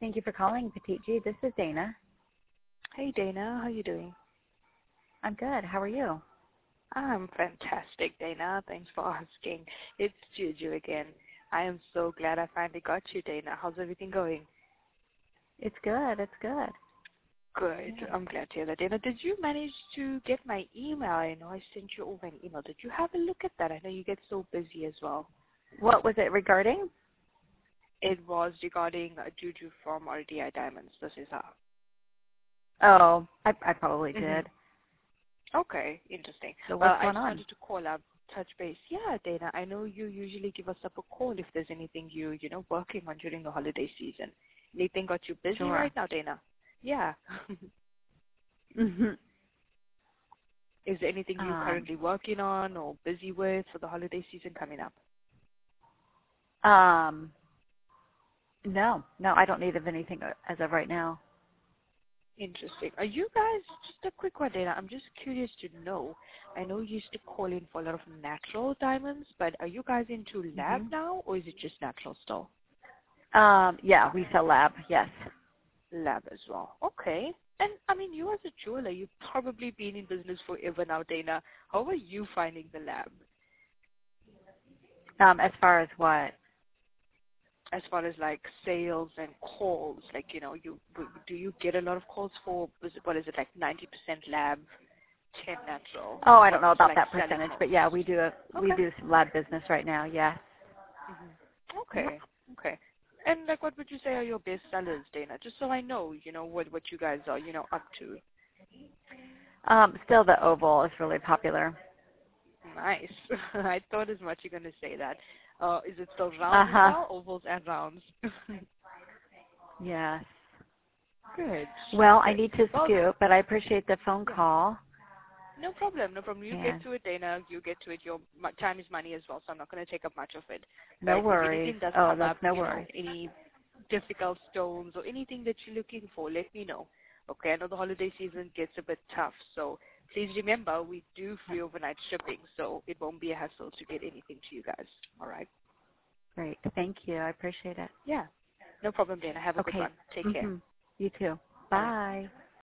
Thank you for calling, Petite G. This is Dana. Hey Dana, how you doing? I'm good. How are you? I'm fantastic, Dana. Thanks for asking. It's Juju again. I am so glad I finally got you, Dana. How's everything going? It's good. It's good. Good. Yeah. I'm glad to hear that. Dana, did you manage to get my email? I know I sent you over an email. Did you have a look at that? I know you get so busy as well. What was it regarding? It was regarding Juju from RDI Diamonds. This is her. Oh, I probably did. Okay, interesting. So Well, what's I going just on? wanted to call up, touch base. Yeah, Dana, I know you usually give us up a call if there's anything you working on during the holiday season. Anything got you busy Sure. right now, Dana? Yeah. Mhm. Is there anything you're currently working on or busy with for the holiday season coming up? No, I don't need of anything as of right now. Interesting. Are you guys, just a quick one, Dana, I'm just curious to know. I know you used to call in for a lot of natural diamonds, but are you guys into lab now, or is it just natural still? Yeah, we sell lab. Yes. Lab as well. Okay. And, I mean, you as a jeweler, you've probably been in business forever now, Dana. How are you finding the lab? As far as what? As far as, like, sales and calls, like, do you get a lot of calls for, what is it, like 90% lab, 10 natural? Oh, I don't know about like that selling percentage, calls? but yeah, we do some lab business right now. Yes. Okay. Okay. And like, what would you say are your best sellers, Dana? Just so I know, what you guys are, up to. Still, the oval is really popular. Nice. I thought as much you're going to say that. Is it still rounds as well? Ovals and rounds. Yes. Good. Well, I Good. need to Well, scoot, but I appreciate the phone call. no problem. No problem. You Yeah. get to it, Dana. You get to it. Your time is money as well, so I'm not going to take up much of it. No But if worries. anything does Oh, come that's up, no worries. any difficult stones or anything that you're looking for, let me know. Okay, I know the holiday season gets a bit tough, so please remember we do free overnight shipping, so it won't be a hassle to get anything to you guys. All right? Great. Thank you. I appreciate it. Yeah. No problem, Dana. Have a good Okay. one. Take care. You too. Bye. Bye.